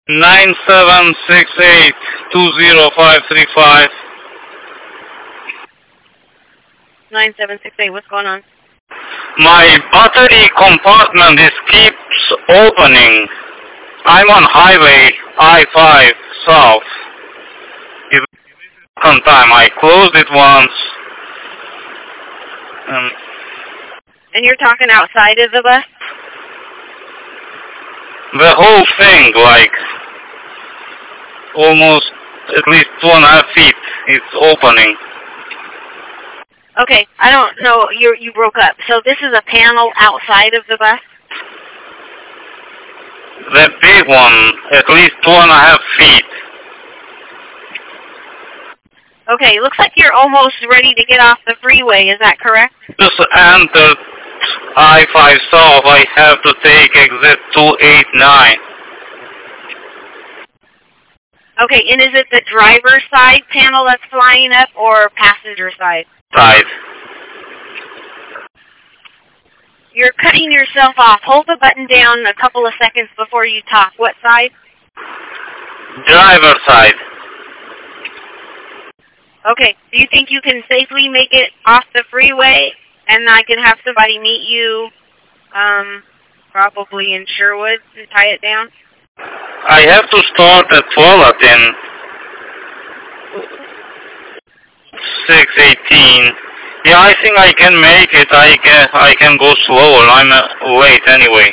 976820535. 9768, what's going on? My battery compartment keeps opening. I'm on highway I-5 south. It's the second time. I closed it once. And you're talking outside of the bus? The whole thing, like, almost at least 2.5 feet, it's opening. Okay, I don't know, you broke up. So this is a panel outside of the bus? The big one, at least 2.5 feet. Okay, looks like you're almost ready to get off the freeway, is that correct? Just entered I-5 south. I have to take exit 289. Okay, and is it the driver's side panel that's flying up or passenger side? Side. You're cutting yourself off. Hold the button down a couple of seconds before you talk. What side? Driver side. Okay, do you think you can safely make it off the freeway and I can have somebody meet you probably in Sherwood to tie it down? I have to start at Fullerton. 618. Yeah, I think I can make it. I can go slower. I'm late anyway.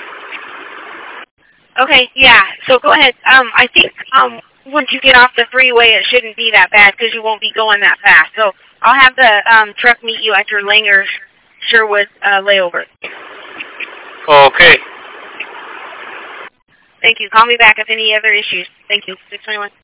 Okay, yeah. So go ahead. I think once you get off the freeway, it shouldn't be that bad because you won't be going that fast. So I'll have the truck meet you at your Langer Sherwood layover. Okay. Thank you. Call me back if any other issues. Thank you. 621.